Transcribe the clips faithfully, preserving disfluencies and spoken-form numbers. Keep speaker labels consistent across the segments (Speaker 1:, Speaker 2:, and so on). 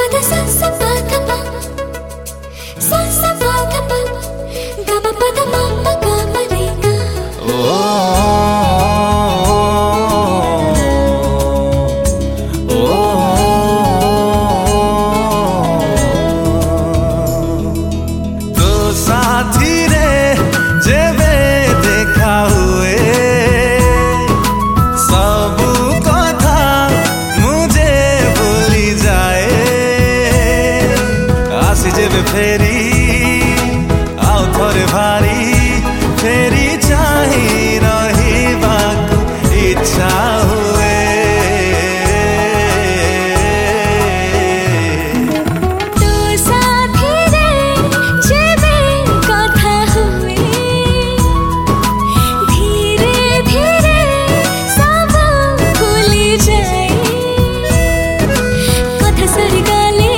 Speaker 1: फेरी आओ थोड़े भारी फेरी चाही रही बाकु इच्छा हुए
Speaker 2: तो साथी रे जेबे कथा हुए धीरे धीरे सब भूली जाए कथा सरी गाले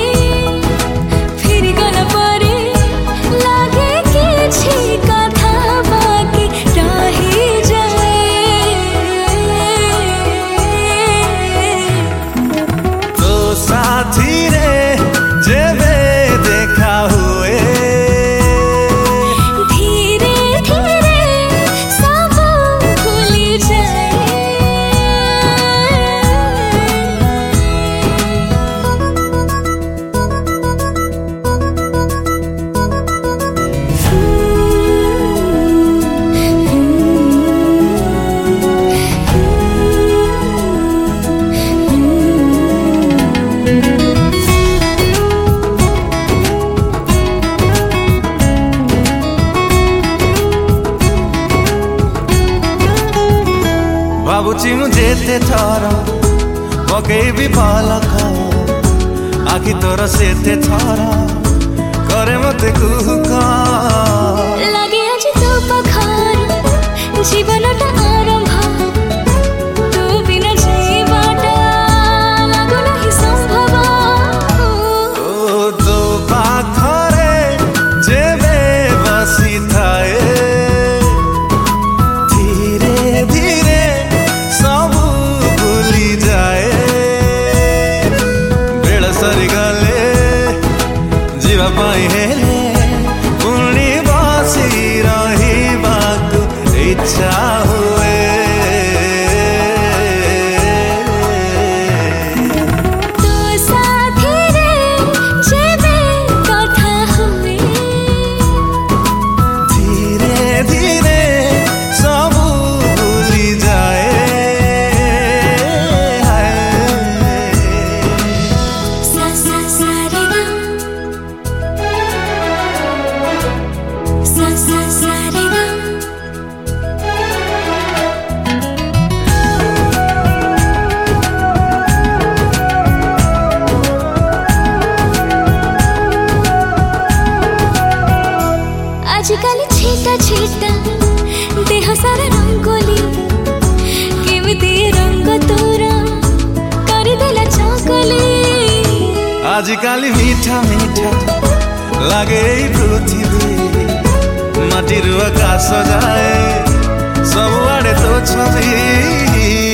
Speaker 1: भावुची मु जेते थर पकेबी पलक आखि तोर सेते थर करे मते कुहुक
Speaker 2: लागे आज तो पखार जीवनटा आरंभ तू बिना जीवाटा लागो नहीं संभव
Speaker 1: ओ तो पाखरे जेबे बसी थाए धीरे धीरे पाई हेले पुणी बसी रही बाकु इच्छा हुए
Speaker 2: तो साथी रे जेबे कथा हुए
Speaker 1: धीरे धीरे सब भूली जाए
Speaker 2: सा सा सा रे गा सा सा सा रे गा आजिकाली छीटा छीटा देह सारा रंगोली केमिति रंग तोरा करदेला चकली
Speaker 1: आजिकाली मीठा मीठा लागे पृथ्वी माटी आकाश जाए सब आड़े तो छवि।